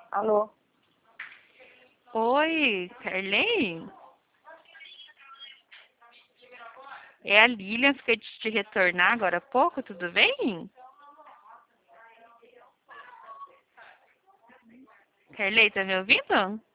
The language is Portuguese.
Alô? Oi, Carley? É a Lilian, fiquei de te retornar agora há pouco, tudo bem? Carley, tá me ouvindo?